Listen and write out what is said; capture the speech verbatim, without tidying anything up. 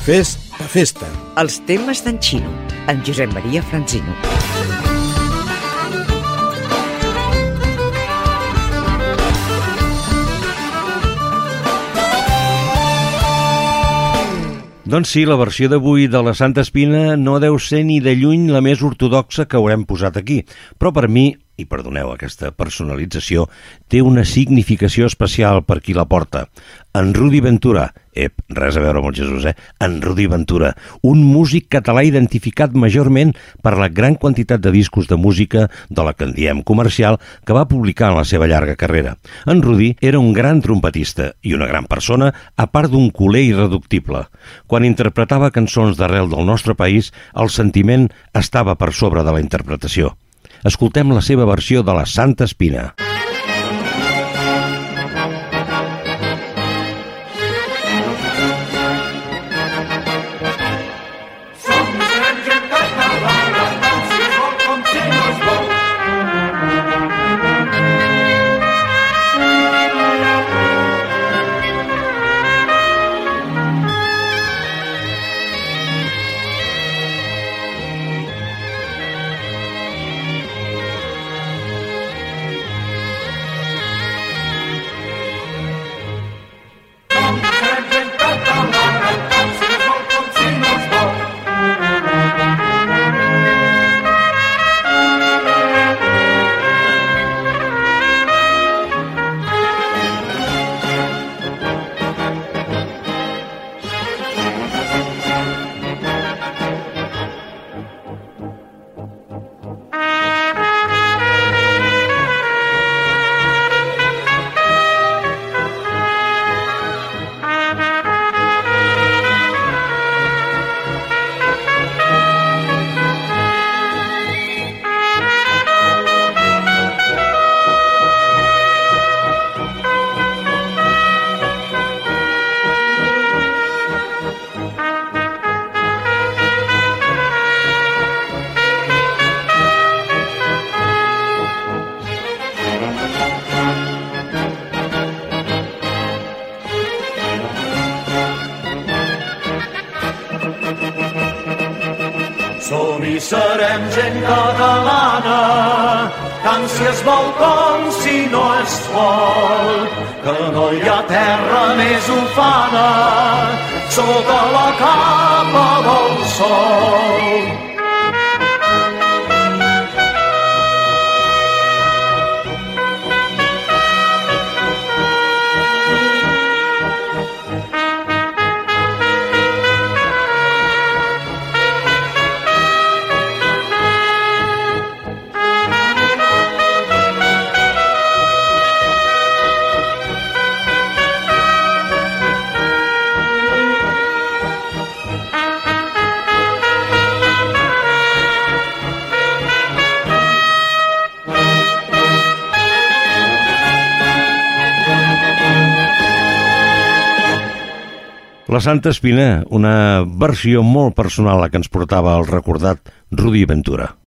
Festa, festa. Els temes d'en Xino, en Josep Maria Franzino. Doncs sí, la versió d'avui de la Santa Espina no deu ser ni de lluny la més ortodoxa que haurem posat aquí, però per mi, i perdoneu aquesta personalització, té una significació especial per qui la porta. En Rudi Ventura, ep, res a veure amb el Jesús, eh? En Rudi Ventura, un músic català identificat majorment per la gran quantitat de discos de música, de la que en diem comercial, que va publicar en la seva llarga carrera. En Rudi era un gran trompetista i una gran persona, a part d'un culer irreductible. Quan interpretava cançons d'arrel del nostre país, el sentiment estava per sobre de la interpretació. Escoltem la seva versió de la Santa Espina. Som i serem gent catalana, tant si es vol com si no es vol, que no hi ha terra més ufana sota la capa del sol. La Santa Espina, una versió molt personal a la que ens portava el recordat Rudi Ventura.